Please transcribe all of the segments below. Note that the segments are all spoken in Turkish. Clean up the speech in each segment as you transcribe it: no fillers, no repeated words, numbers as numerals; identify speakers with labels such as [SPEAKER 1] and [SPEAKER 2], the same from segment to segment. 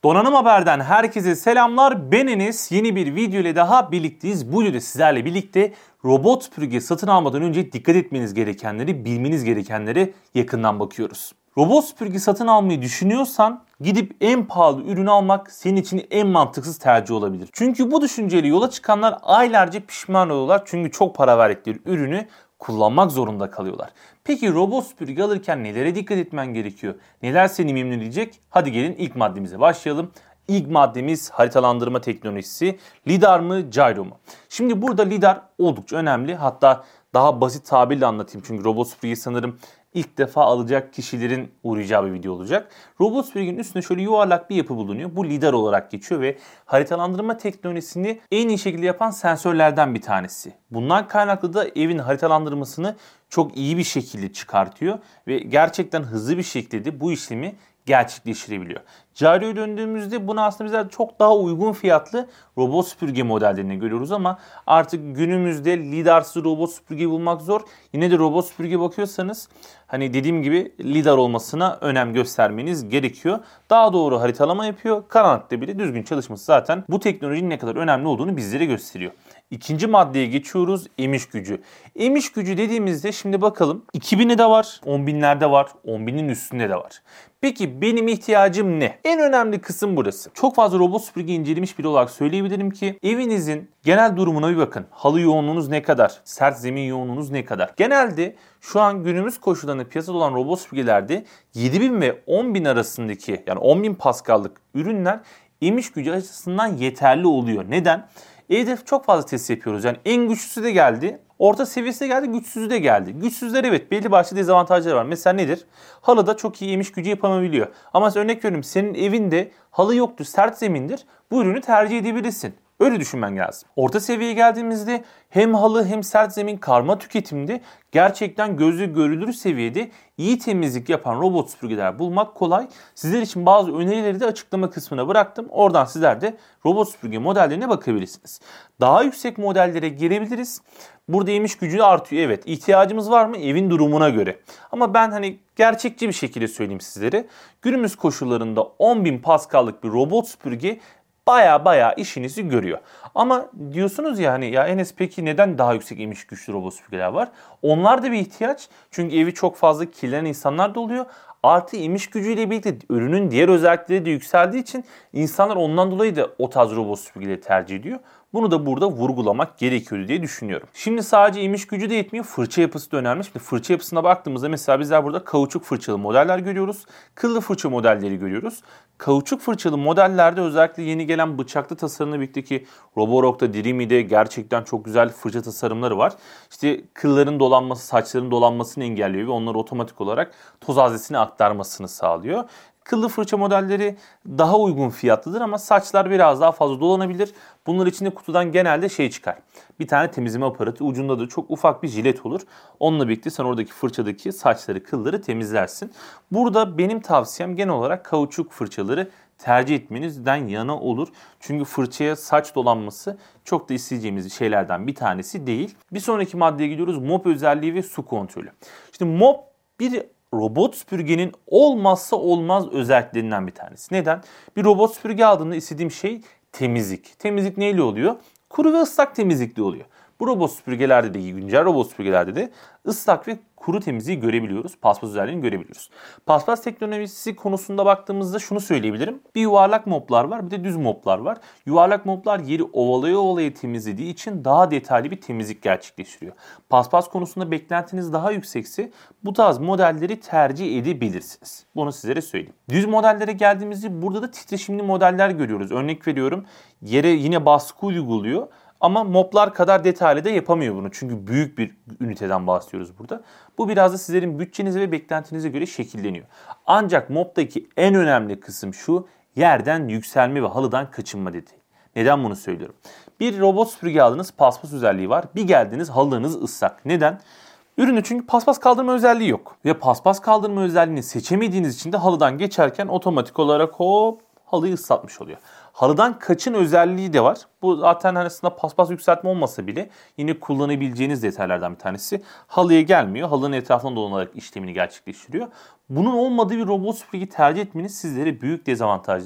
[SPEAKER 1] Donanım Haber'den herkese selamlar. Ben Enes. Yeni bir video ile daha birlikteyiz. Bu videoda sizlerle birlikte robot süpürge satın almadan önce dikkat etmeniz gerekenleri, bilmeniz gerekenleri yakından bakıyoruz. Robot süpürge satın almayı düşünüyorsan gidip en pahalı ürünü almak senin için en mantıksız tercih olabilir. Çünkü bu düşünceyle yola çıkanlar aylarca pişman oluyorlar. Çünkü çok para verdikleri ürünü kullanmak zorunda kalıyorlar. Peki robot süpürge alırken nelere dikkat etmen gerekiyor? Neler seni memnun edecek? Hadi gelin ilk maddemize başlayalım. İlk maddemiz haritalandırma teknolojisi. Lidar mı, gyro mu? Şimdi burada lidar oldukça önemli. Hatta daha basit tabirle anlatayım. Çünkü robot süpürgeyi sanırım ilk defa alacak kişilerin uğrayacağı bir video olacak. Robot süpürgenin üstünde şöyle yuvarlak bir yapı bulunuyor. Bu lidar olarak geçiyor ve haritalandırma teknolojisini en iyi şekilde yapan sensörlerden bir tanesi. Bundan kaynaklı da evin haritalandırmasını çok iyi bir şekilde çıkartıyor ve gerçekten hızlı bir şekilde bu işlemi gerçekleştirebiliyor. Gyro'ya döndüğümüzde bunu aslında bizler çok daha uygun fiyatlı robot süpürge modellerini görüyoruz ama artık günümüzde lidarsız robot süpürge bulmak zor. Yine de robot süpürge bakıyorsanız hani dediğim gibi lidar olmasına önem göstermeniz gerekiyor. Daha doğru haritalama yapıyor. Karanlıkta bile düzgün çalışması zaten bu teknolojinin ne kadar önemli olduğunu bizlere gösteriyor. İkinci maddeye geçiyoruz. Emiş gücü. Emiş gücü dediğimizde şimdi bakalım 2000'de de var, 10.000'lerde var, 10.000'in üstünde de var. Peki benim ihtiyacım ne? En önemli kısım burası. Çok fazla robot süpürge incelemiş biri olarak söyleyebilirim ki evinizin genel durumuna bir bakın. Halı yoğunluğunuz ne kadar? Sert zemin yoğunluğunuz ne kadar? Genelde şu an günümüz koşullarında piyasada olan robot süpürgelerde 7.000 ve 10.000 arasındaki yani 10.000 Pascal'lık ürünler emiş gücü açısından yeterli oluyor. Neden? Evde çok fazla test yapıyoruz. Yani en güçlüsü de geldi, orta seviyesi de geldi, güçsüzü de geldi. Güçsüzler evet belli başlı dezavantajları var. Mesela nedir? Halıda çok iyi emiş gücü yapamayabiliyor. Ama örnek veriyorum senin evinde halı yoktur, sert zemindir. Bu ürünü tercih edebilirsin. Öyle düşünmen lazım. Orta seviyeye geldiğimizde hem halı hem sert zemin karma tüketimde gerçekten gözle görülür seviyede iyi temizlik yapan robot süpürgeler bulmak kolay. Sizler için bazı önerileri de açıklama kısmına bıraktım. Oradan sizler de robot süpürge modellerine bakabilirsiniz. Daha yüksek modellere girebiliriz. Burada emiş gücü artıyor. Evet, ihtiyacımız var mı? Evin durumuna göre. Ama ben hani gerçekçi bir şekilde söyleyeyim sizlere. Günümüz koşullarında 10.000 Pascal'lık bir robot süpürge baya işinizi görüyor. Ama diyorsunuz ya hani ya Enes peki neden daha yüksek emiş güçlü robot süpürgeler var? Onlar da bir ihtiyaç. Çünkü evi çok fazla kirlenen insanlar da oluyor. Artı emiş gücüyle birlikte ürünün diğer özellikleri de yükseldiği için insanlar ondan dolayı da o tarz robot süpürgeleri tercih ediyor. Bunu da burada vurgulamak gerekiyordu diye düşünüyorum. Şimdi sadece emiş gücü de yetmiyor. Fırça yapısı da önemli. Şimdi fırça yapısına baktığımızda mesela bizler burada kauçuk fırçalı modeller görüyoruz. Kıllı fırça modelleri görüyoruz. Kauçuk fırçalı modellerde özellikle yeni gelen bıçaklı tasarımla birlikteki Roborock'ta, Dreamy'de gerçekten çok güzel fırça tasarımları var. İşte kılların dolanması, saçların dolanmasını engelliyor ve onları otomatik olarak toz haznesine aktarmasını sağlıyor. Kıllı fırça modelleri daha uygun fiyatlıdır ama saçlar biraz daha fazla dolanabilir. Bunlar için de kutudan genelde şey çıkar. Bir tane temizleme aparatı, ucunda da çok ufak bir jilet olur. Onunla birlikte sen oradaki fırçadaki saçları, kılları temizlersin. Burada benim tavsiyem genel olarak kauçuk fırçaları tercih etmenizden yana olur. Çünkü fırçaya saç dolanması çok da isteyeceğimiz şeylerden bir tanesi değil. Bir sonraki maddeye gidiyoruz. Mop özelliği ve su kontrolü. Şimdi mop bir robot süpürgenin olmazsa olmaz özelliklerinden bir tanesi. Neden? Bir robot süpürge aldığında istediğim şey temizlik. Temizlik neyle oluyor? Kuru ve ıslak temizlikle oluyor. Bu robot süpürgelerde de, güncel robot süpürgelerde de ıslak ve kuru temizliği görebiliyoruz. Paspas özelliğini görebiliyoruz. Paspas teknolojisi konusunda baktığımızda şunu söyleyebilirim. Bir yuvarlak moplar var, bir de düz moplar var. Yuvarlak moplar yeri ovalaya temizlediği için daha detaylı bir temizlik gerçekleştiriyor. Paspas konusunda beklentiniz daha yüksekse bu tarz modelleri tercih edebilirsiniz. Bunu sizlere söyleyeyim. Düz modellere geldiğimizde burada da titreşimli modeller görüyoruz. Örnek veriyorum, yere yine baskı uyguluyor. Ama moplar kadar detaylı da yapamıyor bunu. Çünkü büyük bir üniteden bahsediyoruz burada. Bu biraz da sizlerin bütçenize ve beklentinize göre şekilleniyor. Ancak moptaki en önemli kısım şu: yerden yükselme ve halıdan kaçınma detayı. Neden bunu söylüyorum? Bir robot süpürge aldınız, paspas özelliği var. Bir geldiniz, halınız ıslak. Neden? Ürünü çünkü paspas kaldırma özelliği yok. Ve paspas kaldırma özelliğini seçemediğiniz için de halıdan geçerken otomatik olarak hop halıyı ıslatmış oluyor. Halıdan kaçın özelliği de var. Bu zaten aslında paspas yükseltme olmasa bile yine kullanabileceğiniz detaylardan bir tanesi. Halıya gelmiyor. Halının etrafından dolanarak işlemini gerçekleştiriyor. Bunun olmadığı bir robot süpürge tercih etmeniz sizlere büyük dezavantajlar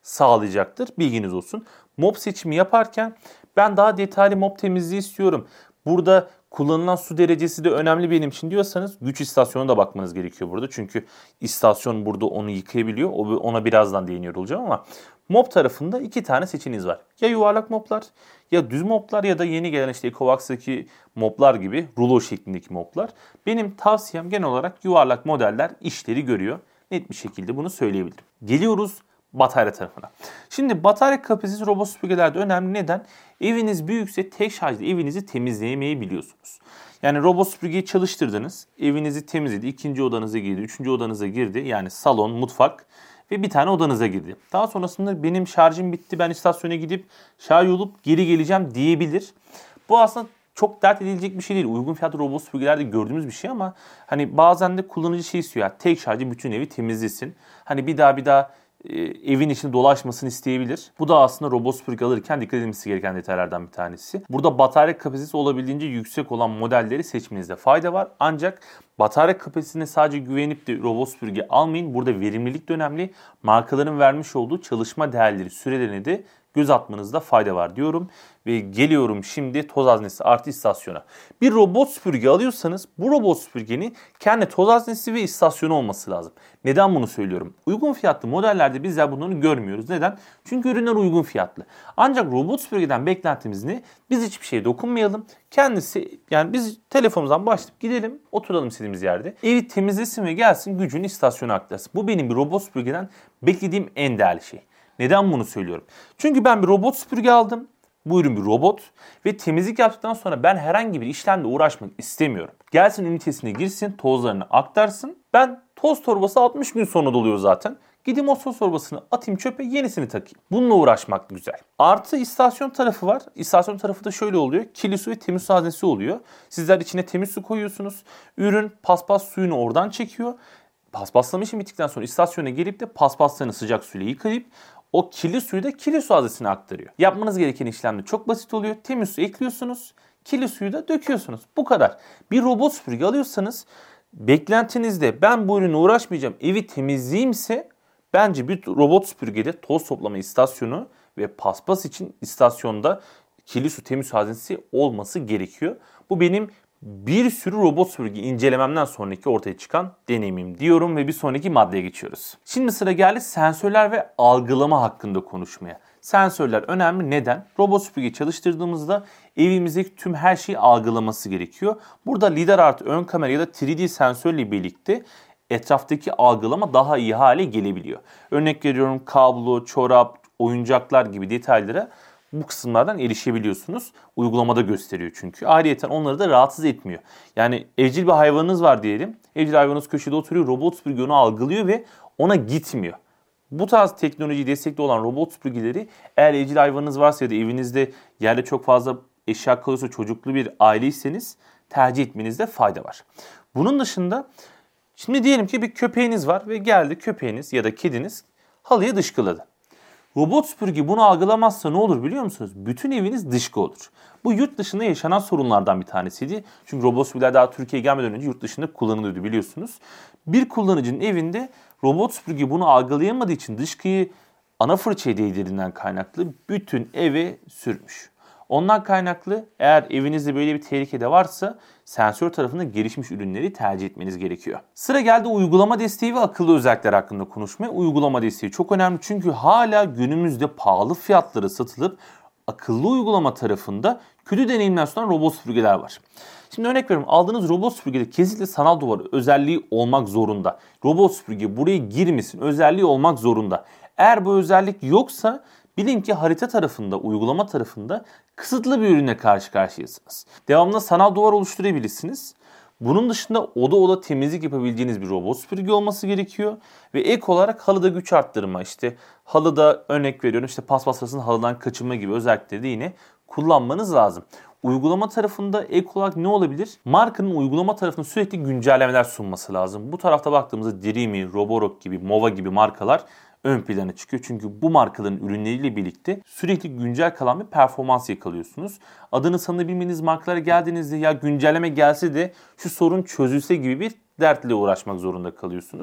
[SPEAKER 1] sağlayacaktır. Bilginiz olsun. Mop seçimi yaparken ben daha detaylı mop temizliği istiyorum. Burada kullanılan su derecesi de önemli benim için diyorsanız güç istasyonuna da bakmanız gerekiyor burada. Çünkü istasyon burada onu yıkayabiliyor. Ona birazdan değiniyor olacağım ama mop tarafında 2 tane seçeneğiniz var. Ya yuvarlak moplar ya düz moplar ya da yeni gelen işte Ecovacs'taki moplar gibi rulo şeklindeki moplar. Benim tavsiyem genel olarak yuvarlak modeller işleri görüyor. Net bir şekilde bunu söyleyebilirim. Geliyoruz batarya tarafına. Şimdi batarya kapasitesi robot süpürgelerde önemli. Neden? Eviniz büyükse tek şarjla evinizi temizleyemeyebiliyorsunuz. Yani robot süpürgeyi çalıştırdınız. Evinizi temizledi. 2. odanıza girdi. 3. odanıza girdi. Yani salon, mutfak ve bir tane odanıza girdi. Daha sonrasında benim şarjım bitti. Ben istasyona gidip şarj olup geri geleceğim diyebilir. Bu aslında çok dert edilecek bir şey değil. Uygun fiyatlı robot süpürgelerde gördüğümüz bir şey ama hani bazen de kullanıcı şey istiyor. Yani tek şarjı bütün evi temizlesin. Hani bir daha evin içinde dolaşmasını isteyebilir. Bu da aslında robot süpürge alırken dikkat edilmesi gereken detaylardan bir tanesi. Burada batarya kapasitesi olabildiğince yüksek olan modelleri seçmenizde fayda var. Ancak batarya kapasitesine sadece güvenip de robot süpürge almayın. Burada verimlilik de önemli. Markaların vermiş olduğu çalışma değerleri, sürelerini de göz atmanızda fayda var diyorum. Ve geliyorum şimdi toz haznesi artı istasyona. Bir robot süpürge alıyorsanız bu robot süpürgenin kendi toz haznesi ve istasyonu olması lazım. Neden bunu söylüyorum? Uygun fiyatlı modellerde bizler bunları görmüyoruz. Neden? Çünkü ürünler uygun fiyatlı. Ancak robot süpürgeden beklentimiz ne? Biz hiçbir şeye dokunmayalım. Kendisi yani biz telefonumuzdan başlayıp gidelim, oturalım istediğimiz yerde. Evi temizlesin ve gelsin gücünü istasyona aktarsın. Bu benim bir robot süpürgeden beklediğim en değerli şey. Neden bunu söylüyorum? Çünkü ben bir robot süpürge aldım. Bu ürün bir robot ve temizlik yaptıktan sonra ben herhangi bir işlemle uğraşmak istemiyorum. Gelsin ünitesine girsin, tozlarını aktarsın. Ben toz torbası 60 gün sonra doluyor zaten. Gideyim o toz torbasını atayım çöpe, yenisini takayım. Bununla uğraşmak güzel. Artı istasyon tarafı var. İstasyon tarafı da şöyle oluyor. Kirli su ve temiz su haznesi oluyor. Sizler içine temiz su koyuyorsunuz. Ürün paspas suyunu oradan çekiyor. Paspaslama işi bittikten sonra istasyona gelip de paspaslarını sıcak suyla yıkayıp o kirli suyu da kirli su haznesine aktarıyor. Yapmanız gereken işlem de çok basit oluyor. Temiz su ekliyorsunuz, kirli suyu da döküyorsunuz. Bu kadar. Bir robot süpürge alıyorsanız beklentinizde ben bu ürünle uğraşmayacağım, evi temizleyeyimse bence bir robot süpürgede toz toplama istasyonu ve paspas için istasyonda kirli su temiz su haznesi olması gerekiyor. Bu benim bir sürü robot süpürge incelememden sonraki ortaya çıkan deneyimim diyorum ve bir sonraki maddeye geçiyoruz. Şimdi sıra geldi sensörler ve algılama hakkında konuşmaya. Sensörler önemli. Neden? Robot süpürgeyi çalıştırdığımızda evimizdeki tüm her şeyi algılaması gerekiyor. Burada lidar artı ön kamera ya da 3D sensörle birlikte etraftaki algılama daha iyi hale gelebiliyor. Örnek veriyorum kablo, çorap, oyuncaklar gibi detaylara bu kısımlardan erişebiliyorsunuz. Uygulamada gösteriyor çünkü. Ayrıyeten onları da rahatsız etmiyor. Yani evcil bir hayvanınız var diyelim. Evcil hayvanınız köşede oturuyor. Robot süpürge onu algılıyor ve ona gitmiyor. Bu tarz teknoloji destekli olan robot süpürgeleri eğer evcil hayvanınız varsa ya da evinizde yerde çok fazla eşya kalıyorsa çocuklu bir aileyseniz tercih etmenizde fayda var. Bunun dışında şimdi diyelim ki bir köpeğiniz var ve geldi köpeğiniz ya da kediniz halıya dışkıladı. Robot süpürge bunu algılamazsa ne olur biliyor musunuz? Bütün eviniz dışkı olur. Bu yurt dışında yaşanan sorunlardan bir tanesiydi. Çünkü robot süpürgeler daha Türkiye'ye gelmeden önce yurt dışında kullanılıyordu biliyorsunuz. Bir kullanıcının evinde robot süpürge bunu algılayamadığı için dışkıyı ana fırçaya değdirdiğinden kaynaklı bütün eve sürmüş. Ondan kaynaklı eğer evinizde böyle bir tehlike de varsa sensör tarafında gelişmiş ürünleri tercih etmeniz gerekiyor. Sıra geldi uygulama desteği ve akıllı özellikler hakkında konuşmaya. Uygulama desteği çok önemli çünkü hala günümüzde pahalı fiyatlara satılıp akıllı uygulama tarafında kötü deneyimler sunan robot süpürgeler var. Şimdi örnek veriyorum aldığınız robot süpürgede kesinlikle sanal duvar özelliği olmak zorunda. Robot süpürge buraya girmesin özelliği olmak zorunda. Eğer bu özellik yoksa bilin ki harita tarafında, uygulama tarafında kısıtlı bir ürüne karşı karşıyasınız. Devamında sanal duvar oluşturabilirsiniz. Bunun dışında oda oda temizlik yapabileceğiniz bir robot süpürge olması gerekiyor. Ve ek olarak halıda güç arttırma işte halıda örnek veriyorum işte paspas sırasında halıdan kaçınma gibi özellikleri de yine kullanmanız lazım. Uygulama tarafında ek olarak ne olabilir? Markanın uygulama tarafında sürekli güncellemeler sunması lazım. Bu tarafta baktığımızda Dreamy, Roborock gibi, Mova gibi markalar ön plana çıkıyor. Çünkü bu markaların ürünleriyle birlikte sürekli güncel kalan bir performans yakalıyorsunuz. Adını sanını bilmediğiniz markalara geldiğinizde ya güncelleme gelse de şu sorun çözülse gibi bir dertle uğraşmak zorunda kalıyorsunuz.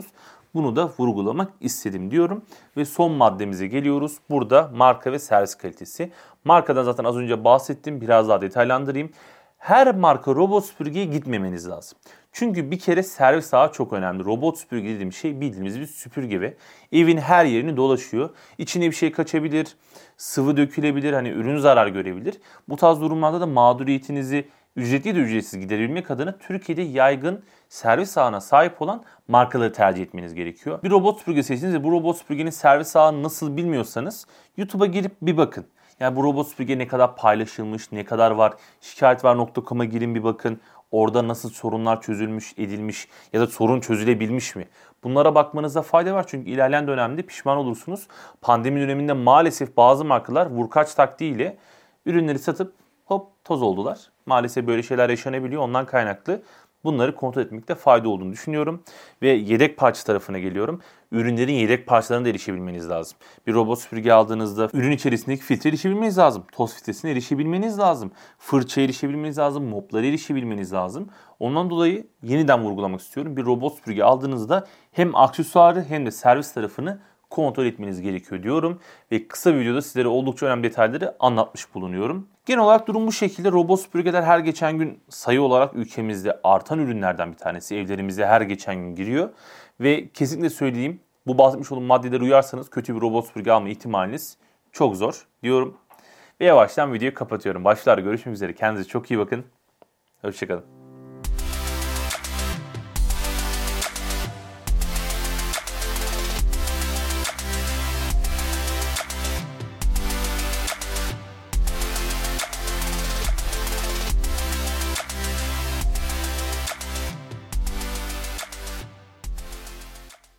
[SPEAKER 1] Bunu da vurgulamak istedim diyorum. Ve son maddemize geliyoruz. Burada marka ve servis kalitesi. Markadan zaten az önce bahsettim. Biraz daha detaylandırayım. Her marka robot süpürgeye gitmemeniz lazım. Çünkü bir kere servis ağı çok önemli. Robot süpürge dediğim şey bildiğimiz bir süpürge ve evin her yerini dolaşıyor. İçine bir şey kaçabilir, sıvı dökülebilir, hani ürün zarar görebilir. Bu tarz durumlarda da mağduriyetinizi ücretli de ücretsiz giderebilmek adına Türkiye'de yaygın servis ağına sahip olan markaları tercih etmeniz gerekiyor. Bir robot süpürge seçtiniz ve bu robot süpürgenin servis ağını nasıl bilmiyorsanız YouTube'a girip bir bakın. Yani bu robot süpürge ne kadar paylaşılmış, ne kadar var, şikayetvar.com'a girin bir bakın. Orada nasıl sorunlar çözülmüş, edilmiş ya da sorun çözülebilmiş mi? Bunlara bakmanızda fayda var çünkü ilerleyen dönemde pişman olursunuz. Pandemi döneminde maalesef bazı markalar vurkaç taktiğiyle ürünleri satıp hop toz oldular. Maalesef böyle şeyler yaşanabiliyor. Ondan kaynaklı bunları kontrol etmekte fayda olduğunu düşünüyorum. Ve yedek parça tarafına geliyorum. Ürünlerin yedek parçalarına da erişebilmeniz lazım. Bir robot süpürge aldığınızda ürün içerisindeki filtre erişebilmeniz lazım. Toz filtresine erişebilmeniz lazım. Fırçaya erişebilmeniz lazım. Moplara erişebilmeniz lazım. Ondan dolayı yeniden vurgulamak istiyorum. Bir robot süpürge aldığınızda hem aksesuarı hem de servis tarafını kontrol etmeniz gerekiyor diyorum. Ve kısa bir videoda sizlere oldukça önemli detayları anlatmış bulunuyorum. Genel olarak durum bu şekilde. Robot süpürgeler her geçen gün sayı olarak ülkemizde artan ürünlerden bir tanesi. Evlerimize her geçen gün giriyor. Ve kesinlikle söyleyeyim, bu bahsetmiş olduğum maddeleri uyarsanız kötü bir robot süpürge alma ihtimaliniz çok zor diyorum. Ve yavaştan videoyu kapatıyorum. Başlar görüşmek üzere. Kendinize çok iyi bakın. Hoşçakalın.